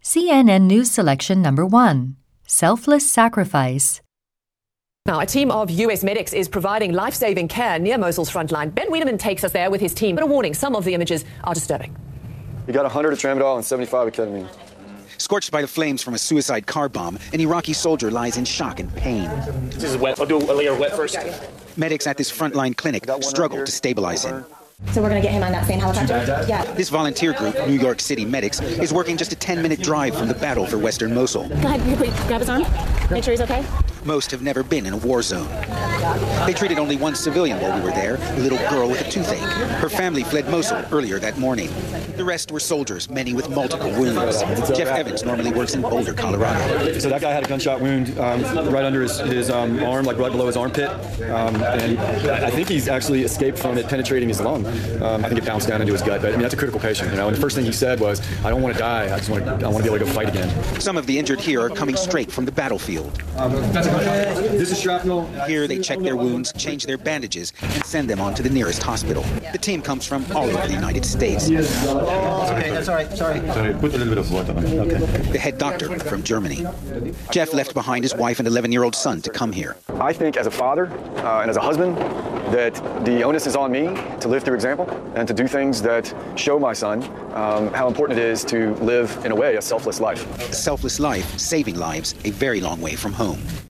CNN News Selection Number 1. Selfless Sacrifice. Now, a team of U.S. medics is providing life-saving care near Mosul's front line. Ben Wiedemann takes us there with his team. But a warning, some of the images are disturbing. He got 100 of tramadol and 75 of ketamine. Scorched by the flames from a suicide car bomb, an Iraqi soldier lies in shock and pain. This is wet. I'll do a layer of wet first. Medics at this frontline clinic struggle to stabilize him. So we're going to get him on that same helicopter? Yeah. This volunteer group, New York City Medics, is working just a 10-minute drive from the battle for western Mosul. Go ahead, please grab his arm. Make sure he's okay. Most have never been in a war zone. They treated only one civilian while we were there, a little girl with a toothache. Her family fled Mosul earlier that morning. The rest were soldiers, many with multiple wounds. Jeff Evans normally works in Boulder, Colorado. So that guy had a gunshot wound right under his arm, like right below his armpit. And I think he's actually escaped from it penetrating his lung. I think it bounced down into his gut. But I mean, that's a critical patient, you know. And the first thing he said was, "I don't want to die. I want to be able to go fight again." Some of the injured here are coming straight from the battlefield. This is shrapnel. Here they check their wounds, change their bandages, and send them on to the nearest hospital. The team comes from all over the United States. Okay, that's all right. Sorry. Put a little bit of water on. Okay. The head doctor from Germany. Jeff left behind his wife and 11-year-old son to come here. I think as a father and as a husband that the onus is on me to live through example and to do things that show my son how important it is to live, in a way, a selfless life. A selfless life, saving lives, a very long way from home.